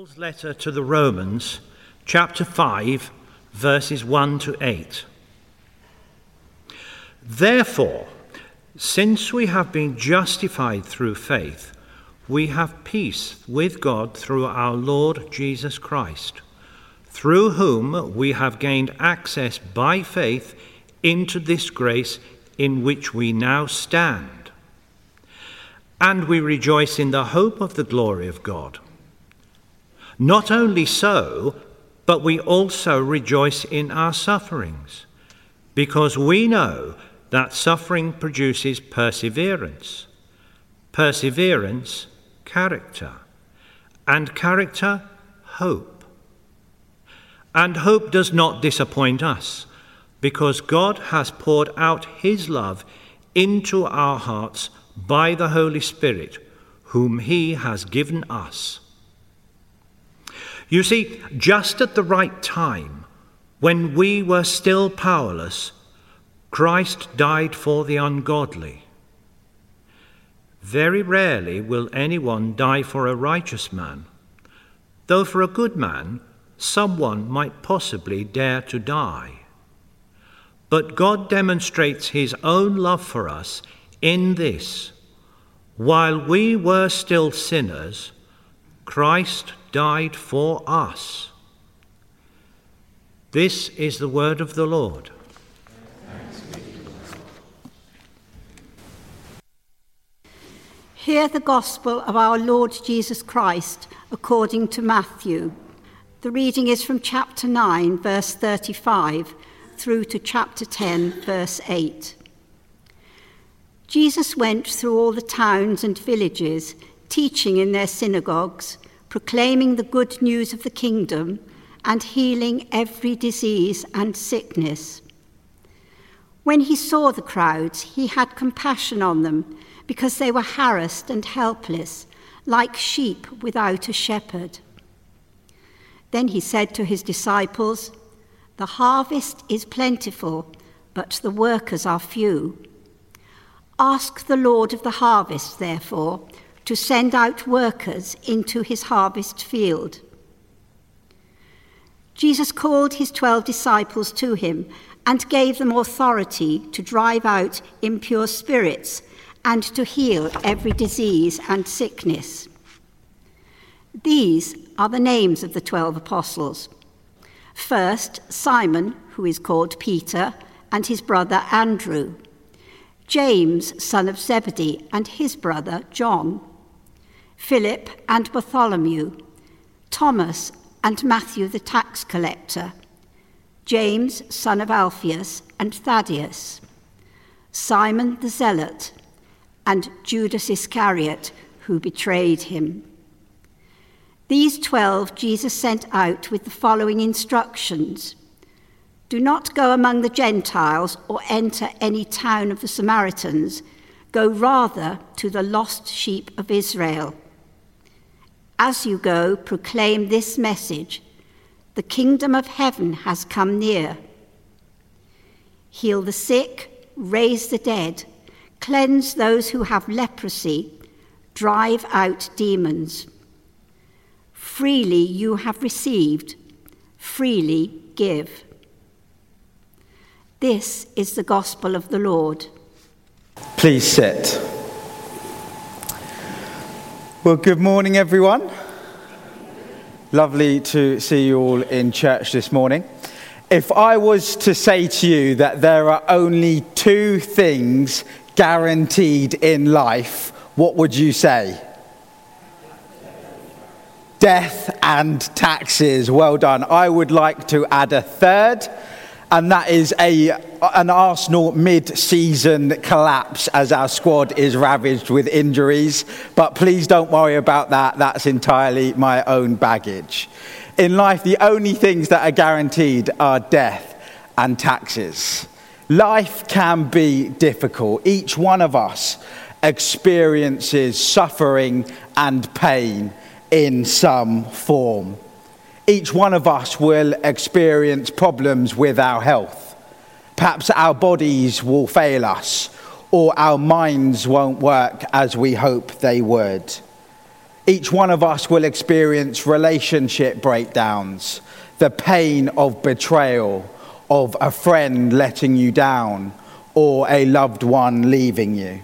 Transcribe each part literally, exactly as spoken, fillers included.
Paul's letter to the Romans, chapter five, verses one to eight. Therefore, since we have been justified through faith, we have peace with God through our Lord Jesus Christ, through whom we have gained access by faith into this grace in which we now stand. And we rejoice in the hope of the glory of God. Not only so, but we also rejoice in our sufferings, because we know that suffering produces perseverance, perseverance, character, and character, hope. And hope does not disappoint us, because God has poured out his love into our hearts by the Holy Spirit, whom he has given us. You see, just at the right time, when we were still powerless, Christ died for the ungodly. Very rarely will anyone die for a righteous man, though for a good man, someone might possibly dare to die. But God demonstrates his own love for us in this: while we were still sinners, Christ died for us. This is the word of the Lord. Hear the gospel of our Lord Jesus Christ according to Matthew. The reading is from chapter nine, verse thirty-five, through to chapter ten, verse eight. Jesus went through all the towns and villages, teaching in their synagogues, proclaiming the good news of the kingdom, and healing every disease and sickness. When he saw the crowds, he had compassion on them, because they were harassed and helpless, like sheep without a shepherd. Then he said to his disciples, "The harvest is plentiful, but the workers are few. Ask the Lord of the harvest, therefore, to send out workers into his harvest field." Jesus called his twelve disciples to him and gave them authority to drive out impure spirits and to heal every disease and sickness. These are the names of the twelve apostles. First, Simon, who is called Peter, and his brother Andrew. James, son of Zebedee, and his brother John. Philip and Bartholomew. Thomas and Matthew the tax collector. James, son of Alphaeus, and Thaddeus. Simon the zealot, and Judas Iscariot, who betrayed him. These twelve Jesus sent out with the following instructions: "Do not go among the Gentiles or enter any town of the Samaritans. Go rather to the lost sheep of Israel. As you go, proclaim this message: the kingdom of heaven has come near. Heal the sick, raise the dead, cleanse those who have leprosy, drive out demons. Freely you have received, freely give." This is the gospel of the Lord. Please sit. Well, good morning, everyone. Lovely to see you all in church this morning. If I was to say to you that there are only two things guaranteed in life, what would you say? Death and taxes. Well done. I would like to add a third, and that is a an Arsenal mid-season collapse as our squad is ravaged with injuries. But please don't worry about that. That's entirely my own baggage. In life, the only things that are guaranteed are death and taxes. Life can be difficult. Each one of us experiences suffering and pain in some form. Each one of us will experience problems with our health. Perhaps our bodies will fail us, or our minds won't work as we hope they would. Each one of us will experience relationship breakdowns, the pain of betrayal, of a friend letting you down, or a loved one leaving you.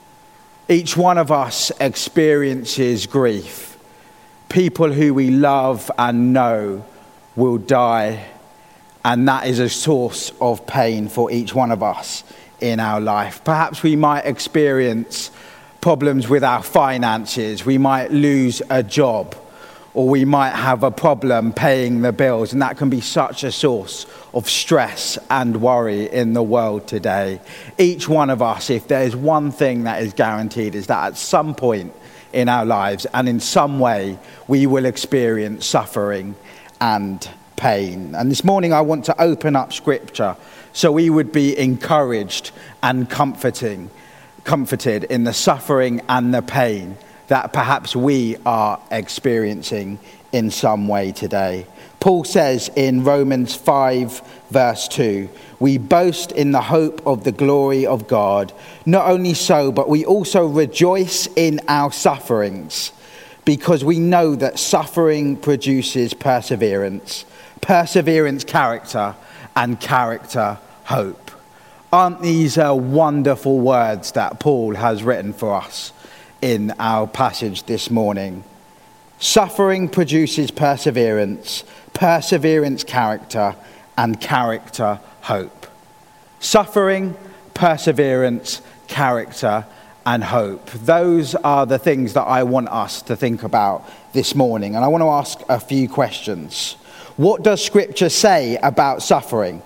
Each one of us experiences grief. People who we love and know will die, and that is a source of pain for each one of us in our life. Perhaps we might experience problems with our finances. We might lose a job, or we might have a problem paying the bills, and that can be such a source of stress and worry in the world today. Each one of us, if there's one thing that is guaranteed, is that at some point in our lives and in some way we will experience suffering and pain. And this morning I want to open up scripture so we would be encouraged and comforting, comforted in the suffering and the pain that perhaps we are experiencing in some way today. Paul says in Romans five verse two, we boast in the hope of the glory of God. Not only so, but we also rejoice in our sufferings, because we know that suffering produces perseverance, perseverance character, and character hope. Aren't these uh, wonderful words that Paul has written for us in our passage this morning? Suffering produces perseverance, perseverance character, and character hope. Suffering, perseverance, character, and hope. Those are the things that I want us to think about this morning. And I want to ask a few questions. What does Scripture say about suffering?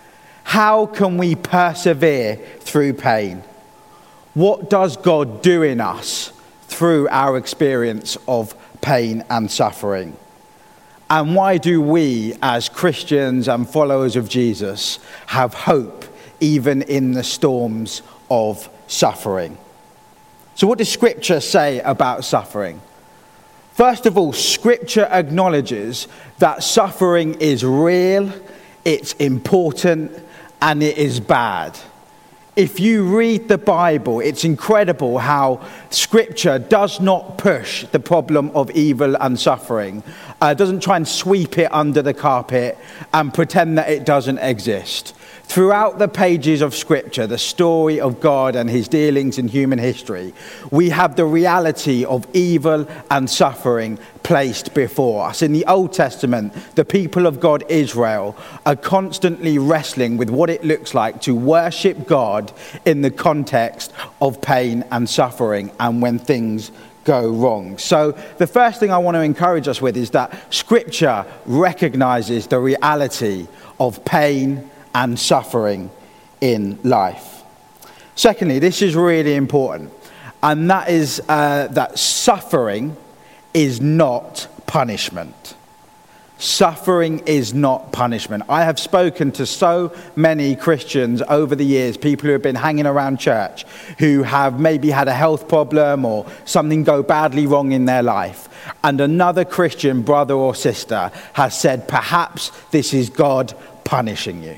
How can we persevere through pain? What does God do in us through our experience of pain and suffering? And why do we, as Christians and followers of Jesus, have hope even in the storms of suffering? So what does Scripture say about suffering? First of all, Scripture acknowledges that suffering is real, it's important, and it is bad. If you read the Bible, it's incredible how Scripture does not push the problem of evil and suffering. Uh, doesn't try and sweep it under the carpet and pretend that it doesn't exist. Throughout the pages of Scripture, the story of God and his dealings in human history, we have the reality of evil and suffering placed before us. In the Old Testament, the people of God, Israel, are constantly wrestling with what it looks like to worship God in the context of pain and suffering and when things go wrong. So the first thing I want to encourage us with is that Scripture recognizes the reality of pain and suffering in life. Secondly, this is really important, and that is uh, that suffering is not punishment. Suffering is not punishment. I have spoken to so many Christians over the years, people who have been hanging around church, who have maybe had a health problem or something go badly wrong in their life. And another Christian brother or sister has said, perhaps this is God punishing you.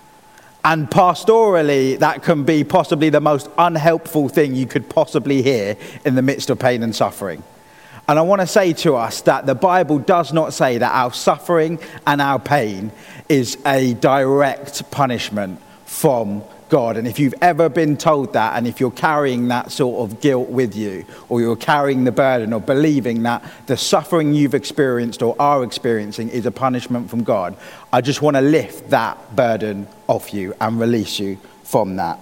And pastorally, that can be possibly the most unhelpful thing you could possibly hear in the midst of pain and suffering. And I want to say to us that the Bible does not say that our suffering and our pain is a direct punishment from God. And if you've ever been told that, and if you're carrying that sort of guilt with you, or you're carrying the burden of believing that the suffering you've experienced or are experiencing is a punishment from God, I just want to lift that burden off you and release you from that.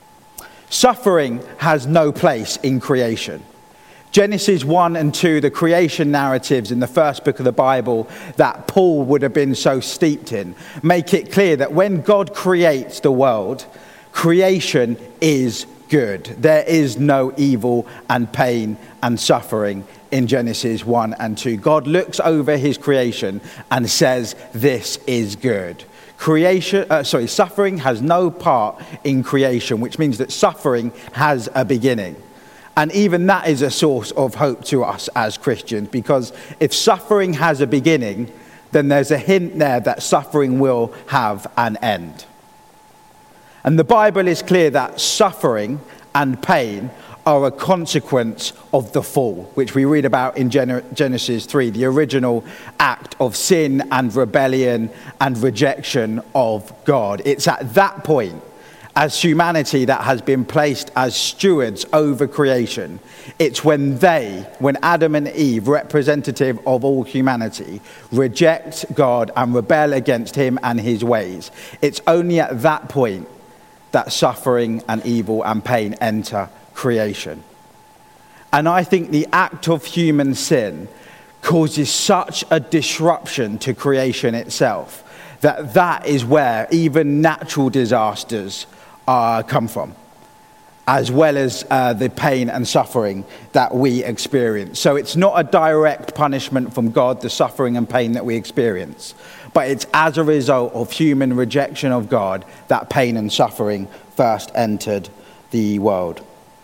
Suffering has no place in creation. Genesis one and two, the creation narratives in the first book of the Bible that Paul would have been so steeped in, make it clear that when God creates the world, creation is good. There is no evil and pain and suffering in Genesis one and two. God looks over his creation and says, this is good. Creation, uh, sorry, suffering has no part in creation, which means that suffering has a beginning. And even that is a source of hope to us as Christians, because if suffering has a beginning, then there's a hint there that suffering will have an end. And the Bible is clear that suffering and pain are a consequence of the fall, which we read about in Genesis three, the original act of sin and rebellion and rejection of God. It's at that point, as humanity that has been placed as stewards over creation, it's when they, when Adam and Eve, representative of all humanity, reject God and rebel against him and his ways. It's only at that point that suffering and evil and pain enter creation. And I think the act of human sin causes such a disruption to creation itself that that is where even natural disasters Uh, come from, as well as uh, the pain and suffering that we experience. So it's not a direct punishment from God, the suffering and pain that we experience, but it's as a result of human rejection of God that pain and suffering first entered the world.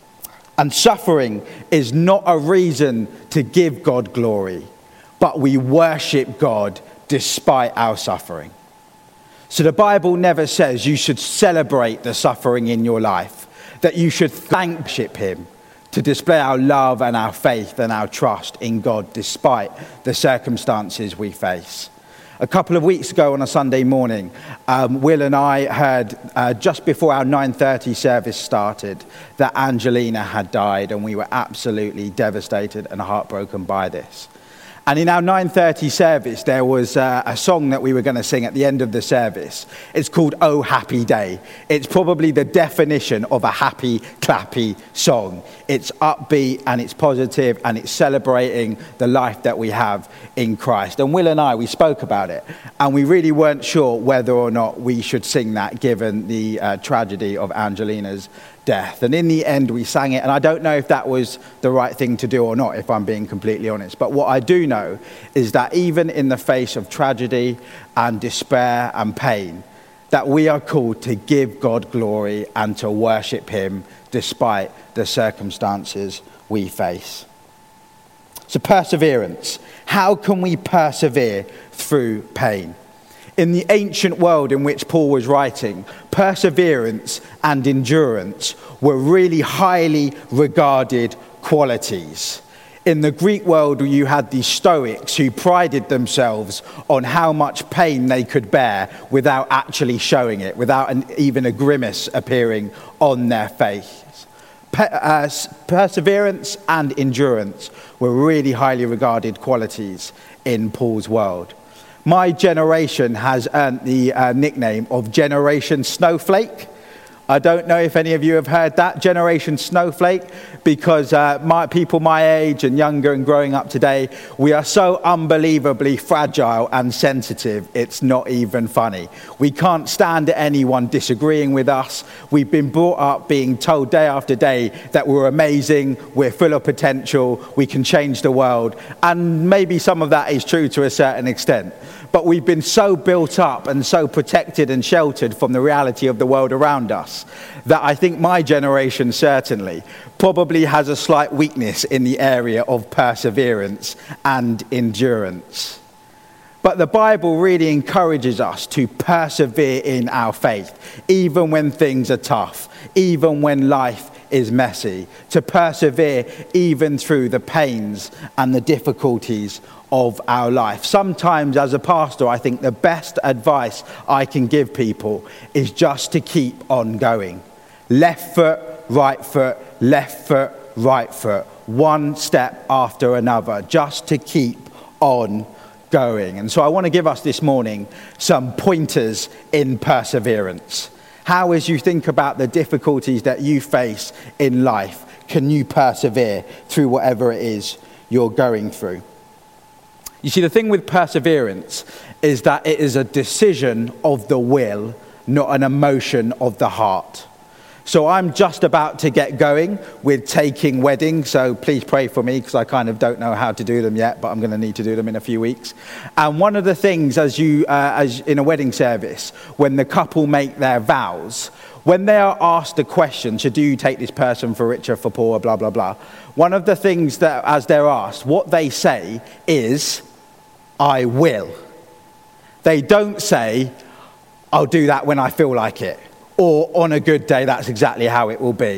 And suffering is not a reason to give God glory, but we worship God despite our suffering. So the Bible never says you should celebrate the suffering in your life, that you should thank him to display our love and our faith and our trust in God despite the circumstances we face. A couple of weeks ago on a Sunday morning, um, Will and I heard uh, just before our nine thirty service started that Angelina had died, and we were absolutely devastated and heartbroken by this. And in our nine thirty service, there was uh, a song that we were going to sing at the end of the service. It's called Oh Happy Day. It's probably the definition of a happy, clappy song. It's upbeat and it's positive and it's celebrating the life that we have in Christ. And Will and I, we spoke about it. And we really weren't sure whether or not we should sing that given the uh, tragedy of Angelina's death. And in the end, we sang it. And I don't know if that was the right thing to do or not, if I'm being completely honest. But what I do know is that even in the face of tragedy and despair and pain, that we are called to give God glory and to worship him despite the circumstances we face. So perseverance. How can we persevere through pain? In the ancient world in which Paul was writing, perseverance and endurance were really highly regarded qualities. In the Greek world, you had the Stoics who prided themselves on how much pain they could bear without actually showing it, without an, even a grimace appearing on their face. Pe- uh, perseverance and endurance were really highly regarded qualities in Paul's world. My generation has earned the uh, nickname of Generation Snowflake. I don't know if any of you have heard that, Generation Snowflake, because uh, my, people my age and younger and growing up today, we are so unbelievably fragile and sensitive, it's not even funny. We can't stand anyone disagreeing with us. We've been brought up being told day after day that we're amazing, we're full of potential, we can change the world. And maybe some of that is true to a certain extent. But we've been so built up and so protected and sheltered from the reality of the world around us that I think my generation certainly probably has a slight weakness in the area of perseverance and endurance. But the Bible really encourages us to persevere in our faith, even when things are tough, even when life is messy, to persevere even through the pains and the difficulties of our life. Sometimes as a pastor, I think the best advice I can give people is just to keep on going. Left foot, right foot, left foot, right foot, one step after another, just to keep on going. And so I want to give us this morning some pointers in perseverance. How, as you think about the difficulties that you face in life, can you persevere through whatever it is you're going through? You see, the thing with perseverance is that it is a decision of the will, not an emotion of the heart. So I'm just about to get going with taking weddings, so please pray for me because I kind of don't know how to do them yet, but I'm going to need to do them in a few weeks. And one of the things as you, uh, as in a wedding service, when the couple make their vows, when they are asked a question, so do you take this person for richer, for poorer, blah, blah, blah, one of the things that as they're asked, what they say is, I will. They don't say, I'll do that when I feel like it. Or on a good day, that's exactly how it will be.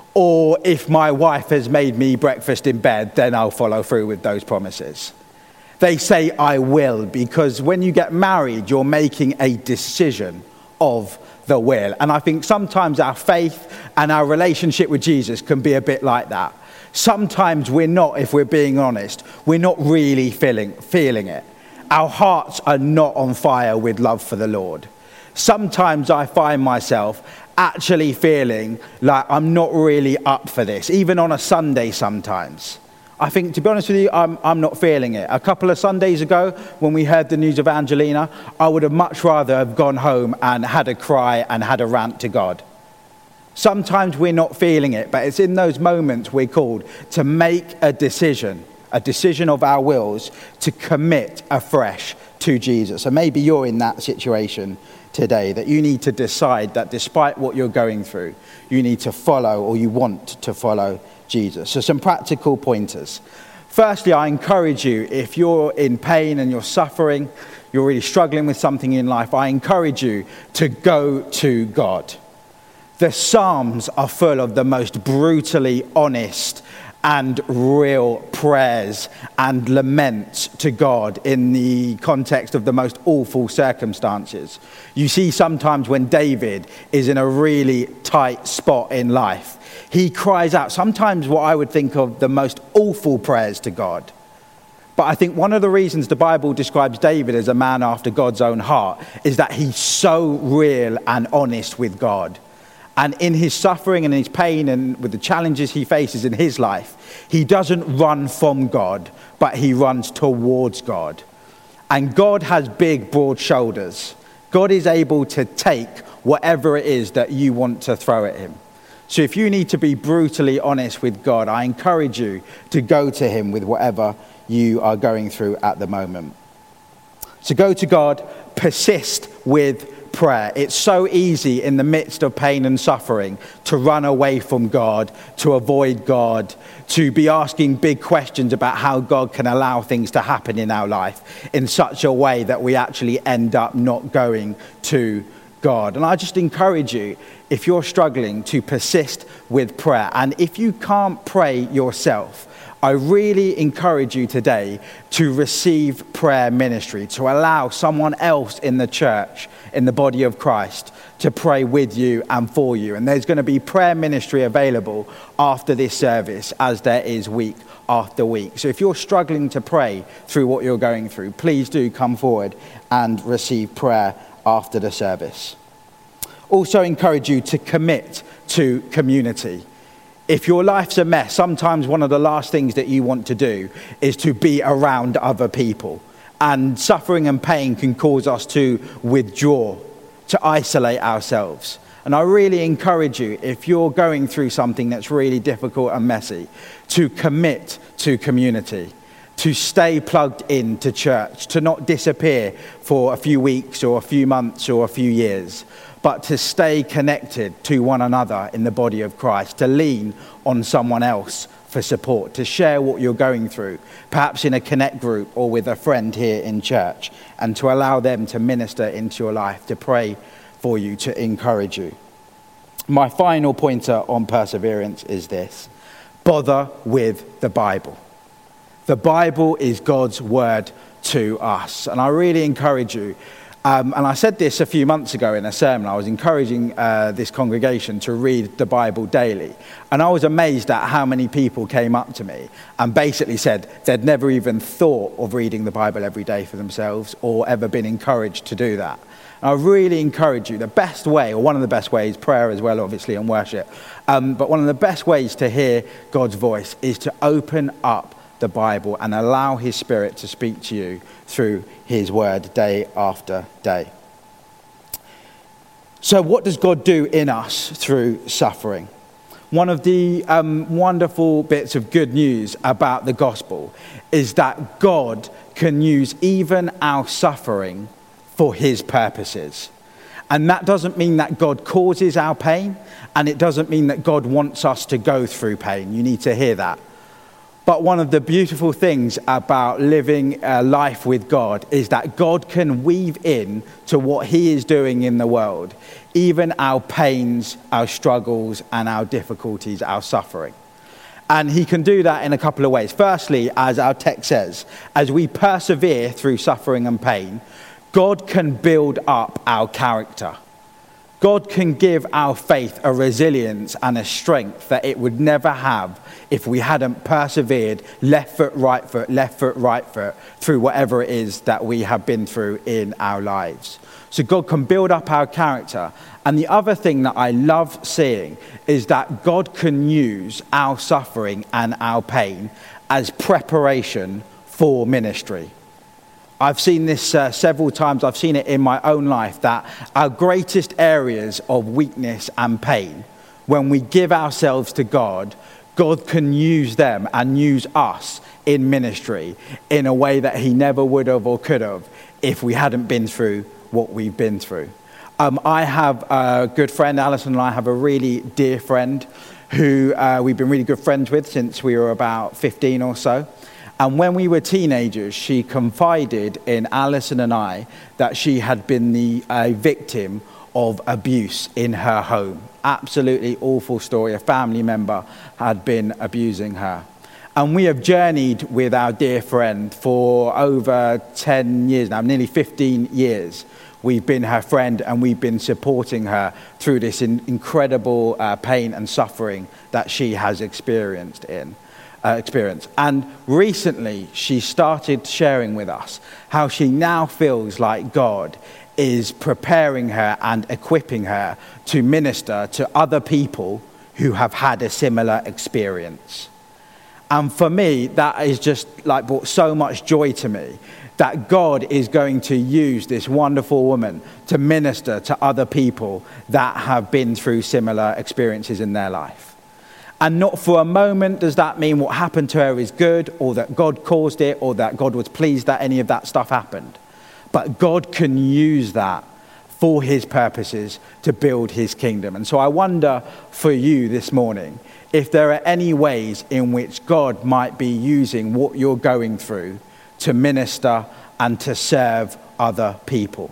Or if my wife has made me breakfast in bed, then I'll follow through with those promises. They say I will, because when you get married, you're making a decision of the will. And I think sometimes our faith and our relationship with Jesus can be a bit like that. Sometimes we're not, if we're being honest, we're not really feeling, feeling it. Our hearts are not on fire with love for the Lord. Sometimes I find myself actually feeling like I'm not really up for this, even on a Sunday sometimes. I think, to be honest with you, I'm, I'm not feeling it. A couple of Sundays ago, when we heard the news of Angelina, I would have much rather have gone home and had a cry and had a rant to God. Sometimes we're not feeling it, but it's in those moments we're called to make a decision, a decision of our wills, to commit afresh to Jesus. And maybe you're in that situation today, that you need to decide that despite what you're going through, you need to follow, or you want to follow Jesus. So some practical pointers. Firstly, I encourage you, if you're in pain and you're suffering, you're really struggling with something in life, I encourage you to go to God. The Psalms are full of the most brutally honest and real prayers and laments to God in the context of the most awful circumstances. You see sometimes when David is in a really tight spot in life, he cries out sometimes what I would think of the most awful prayers to God. But I think one of the reasons the Bible describes David as a man after God's own heart is that he's so real and honest with God. And in his suffering and his pain and with the challenges he faces in his life, he doesn't run from God, but he runs towards God. And God has big, broad shoulders. God is able to take whatever it is that you want to throw at him. So if you need to be brutally honest with God, I encourage you to go to him with whatever you are going through at the moment. So go to God, persist with prayer. It's so easy in the midst of pain and suffering to run away from God, to avoid God, to be asking big questions about how God can allow things to happen in our life in such a way that we actually end up not going to God. And I just encourage you, if you're struggling, to persist with prayer. And if you can't pray yourself, I really encourage you today to receive prayer ministry, to allow someone else in the church, in the body of Christ, to pray with you and for you. And there's going to be prayer ministry available after this service, as there is week after week. So if you're struggling to pray through what you're going through, please do come forward and receive prayer after the service. Also encourage you to commit to community. If your life's a mess, sometimes one of the last things that you want to do is to be around other people. And suffering and pain can cause us to withdraw, to isolate ourselves. And I really encourage you, if you're going through something that's really difficult and messy, to commit to community, to stay plugged into church, to not disappear for a few weeks or a few months or a few years, but to stay connected to one another in the body of Christ, to lean on someone else for support, to share what you're going through, perhaps in a connect group or with a friend here in church, and to allow them to minister into your life, to pray for you, to encourage you. My final pointer on perseverance is this: bother with the Bible. The Bible is God's word to us. And I really encourage you, Um, and I said this a few months ago in a sermon. I was encouraging uh, this congregation to read the Bible daily. And I was amazed at how many people came up to me and basically said they'd never even thought of reading the Bible every day for themselves or ever been encouraged to do that. And I really encourage you, the best way, or one of the best ways, prayer as well, obviously, and worship, um, but one of the best ways to hear God's voice is to open up the Bible and allow his Spirit to speak to you through his word day after day. So what does God do in us through suffering? One of the um, wonderful bits of good news about the gospel is that God can use even our suffering for his purposes. And that doesn't mean that God causes our pain, and it doesn't mean that God wants us to go through pain. You need to hear that. But one of the beautiful things about living a life with God is that God can weave in to what he is doing in the world, even our pains, our struggles, and our difficulties, our suffering. And he can do that in a couple of ways. Firstly, as our text says, as we persevere through suffering and pain, God can build up our character. God can give our faith a resilience and a strength that it would never have if we hadn't persevered left foot, right foot, left foot, right foot through whatever it is that we have been through in our lives. So God can build up our character. And the other thing that I love seeing is that God can use our suffering and our pain as preparation for ministry. I've seen this uh, several times. I've seen it in my own life, that our greatest areas of weakness and pain, when we give ourselves to God, God can use them and use us in ministry in a way that he never would have or could have if we hadn't been through what we've been through. Um, I have a good friend, Alison and I have a really dear friend who uh, we've been really good friends with since we were about fifteen or so. And when we were teenagers, she confided in Alison and I that she had been the uh, victim of abuse in her home. Absolutely awful story. A family member had been abusing her. And we have journeyed with our dear friend for over ten years now, nearly fifteen years. We've been her friend and we've been supporting her through this in- incredible uh, pain and suffering that she has experienced in. Uh, experience. And recently she started sharing with us how she now feels like God is preparing her and equipping her to minister to other people who have had a similar experience. And for me, that is just like brought so much joy to me, that God is going to use this wonderful woman to minister to other people that have been through similar experiences in their life. And not for a moment does that mean what happened to her is good, or that God caused it, or that God was pleased that any of that stuff happened. But God can use that for his purposes to build his kingdom. And so I wonder for you this morning, if there are any ways in which God might be using what you're going through to minister and to serve other people.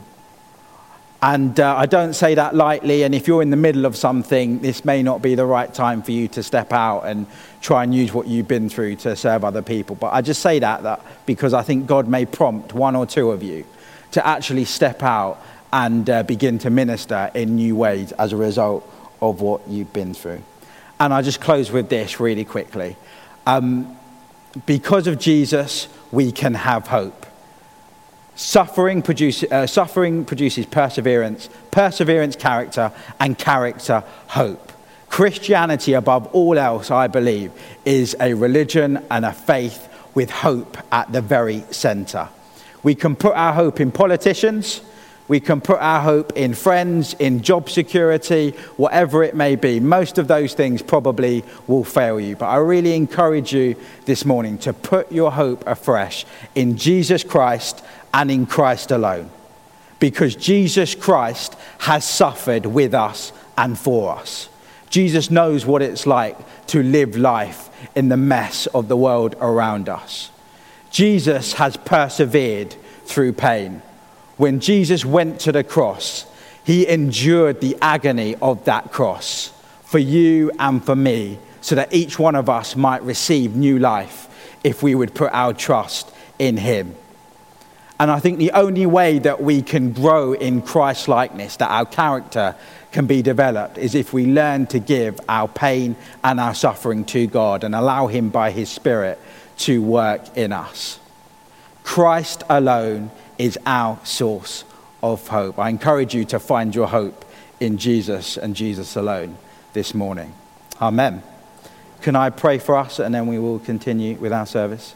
And uh, I don't say that lightly, and if you're in the middle of something, this may not be the right time for you to step out and try and use what you've been through to serve other people. But I just say that, that because I think God may prompt one or two of you to actually step out and uh, begin to minister in new ways as a result of what you've been through. And I'll just close with this really quickly. Um, because of Jesus, we can have hope. Suffering, produce, uh, suffering produces perseverance, perseverance character, and character hope. Christianity, above all else, I believe, is a religion and a faith with hope at the very center. We can put our hope in politicians, we can put our hope in friends, in job security, whatever it may be. Most of those things probably will fail you. But I really encourage you this morning to put your hope afresh in Jesus Christ and in Christ alone. Because Jesus Christ has suffered with us and for us. Jesus knows what it's like to live life in the mess of the world around us. Jesus has persevered through pain. When Jesus went to the cross, he endured the agony of that cross for you and for me, so that each one of us might receive new life if we would put our trust in him. And I think the only way that we can grow in Christ-likeness, that our character can be developed, is if we learn to give our pain and our suffering to God and allow him by his Spirit to work in us. Christ alone is our source of hope. I encourage you to find your hope in Jesus and Jesus alone this morning. Amen. Can I pray for us and then we will continue with our service?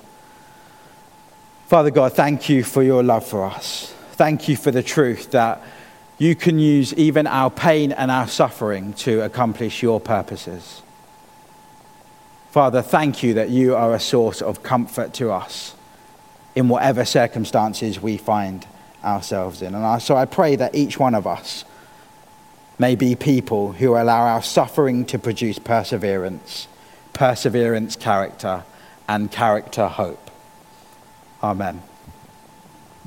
Father God, thank you for your love for us. Thank you for the truth that you can use even our pain and our suffering to accomplish your purposes. Father, thank you that you are a source of comfort to us in whatever circumstances we find ourselves in. And I, so I pray that each one of us may be people who allow our suffering to produce perseverance, perseverance character, and character hope. Amen.